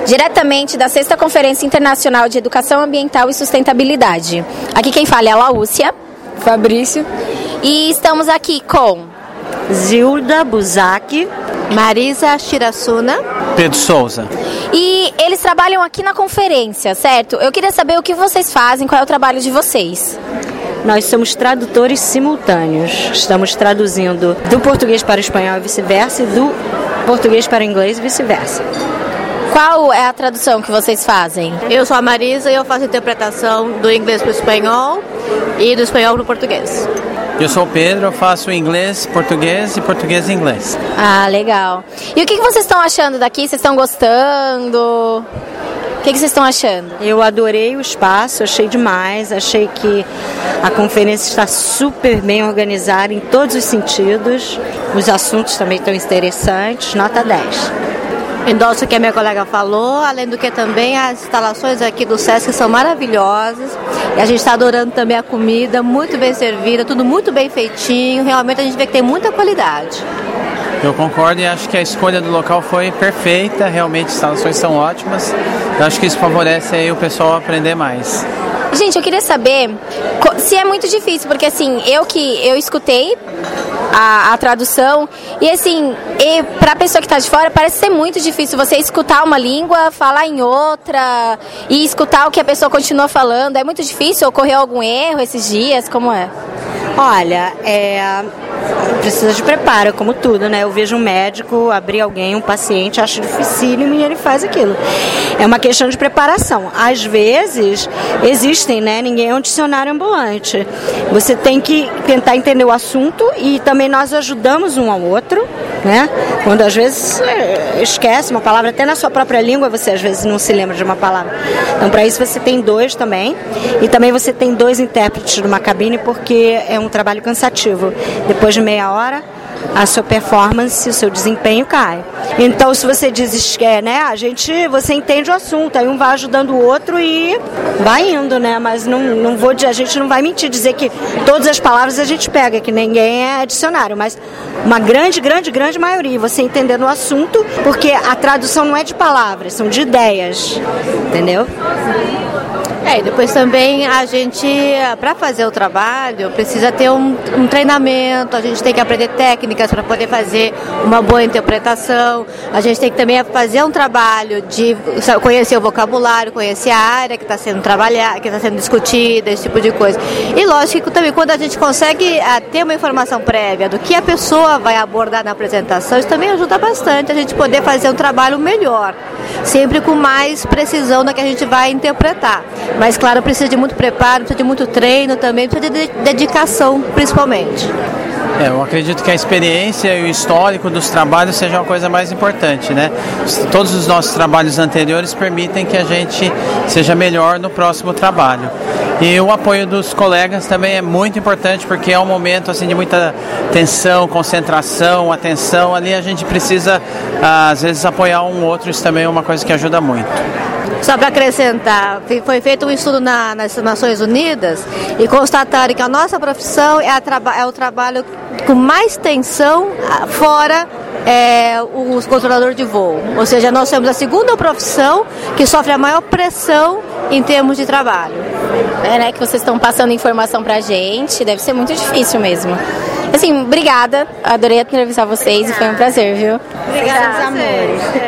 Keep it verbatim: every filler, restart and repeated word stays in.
diretamente da sexta Conferência Internacional de Educação Ambiental e Sustentabilidade. Aqui quem fala é a Laúcia, Fabrício, e estamos aqui com Zilda Buzac, Marisa Shirasuna, Pedro Souza. E eles trabalham aqui na conferência, certo? Eu queria saber o que vocês fazem, qual é o trabalho de vocês. Nós somos tradutores simultâneos. Estamos traduzindo do português para o espanhol e vice-versa, e do português para o inglês e vice-versa. Qual é a tradução que vocês fazem? Eu sou a Marisa e eu faço interpretação do inglês para o espanhol e do espanhol para o português. Eu sou o Pedro, eu faço inglês, português e português e inglês. Ah, legal. E o que vocês estão achando daqui? Vocês estão gostando? O que vocês estão achando? Eu adorei o espaço, achei demais, achei que a conferência está super bem organizada em todos os sentidos, os assuntos também estão interessantes, nota dez. Endosso o que a minha colega falou, além do que também as instalações aqui do Sesc são maravilhosas, e a gente está adorando também a comida, muito bem servida, tudo muito bem feitinho, realmente a gente vê que tem muita qualidade. Eu concordo e acho que a escolha do local foi perfeita, realmente as instalações são ótimas. Eu acho que isso favorece aí o pessoal a aprender mais. Gente, eu queria saber se é muito difícil, porque assim, eu que eu escutei a, a tradução e assim, e para a pessoa que está de fora parece ser muito difícil você escutar uma língua, falar em outra e escutar o que a pessoa continua falando. É muito difícil? Ocorreu algum erro esses dias? Como é? Olha, é... precisa de preparo, como tudo, né? Eu vejo um médico abrir alguém, um paciente, acho dificílimo e ele faz aquilo. É uma questão de preparação. Às vezes, existem, né? Ninguém é um dicionário ambulante. Você tem que tentar entender o assunto e também nós ajudamos um ao outro, né? Quando às vezes esquece uma palavra, até na sua própria língua você às vezes não se lembra de uma palavra. Então, para isso você tem dois também. E também você tem dois intérpretes numa cabine porque é um trabalho cansativo. Depois de meia hora, a sua performance, o seu desempenho cai. Então, se você diz, é, né, a gente, você entende o assunto, aí um vai ajudando o outro e vai indo, né? Mas não, não vou, a gente não vai mentir, dizer que todas as palavras a gente pega, que ninguém é dicionário, mas uma grande, grande, grande maioria, você entendendo o assunto, porque a tradução não é de palavras, são de ideias, entendeu? É, e depois também a gente, para fazer o trabalho, precisa ter um, um treinamento, a gente tem que aprender técnicas para poder fazer uma boa interpretação, a gente tem que também fazer um trabalho de conhecer o vocabulário, conhecer a área que está sendo trabalhada, que está sendo discutida, esse tipo de coisa. E lógico que também quando a gente consegue a, ter uma informação prévia do que a pessoa vai abordar na apresentação, isso também ajuda bastante a gente poder fazer um trabalho melhor, sempre com mais precisão da que a gente vai interpretar. Mas, claro, precisa de muito preparo, precisa de muito treino também, precisa de dedicação, principalmente. É, eu acredito que a experiência e o histórico dos trabalhos seja uma coisa mais importante, né? Todos os nossos trabalhos anteriores permitem que a gente seja melhor no próximo trabalho. E o apoio dos colegas também é muito importante, porque é um momento assim, de muita tensão, concentração, atenção. Ali a gente precisa, às vezes, apoiar um outro, isso também é uma coisa que ajuda muito. Só para acrescentar, foi feito um estudo na, nas Nações Unidas e constataram que a nossa profissão é, a traba- é o trabalho com mais tensão fora é, os controladores de voo. Ou seja, nós somos a segunda profissão que sofre a maior pressão em termos de trabalho. É, né, que vocês estão passando informação pra gente, deve ser muito difícil mesmo. Assim, obrigada, adorei entrevistar vocês e foi um prazer, viu? Obrigada, amores.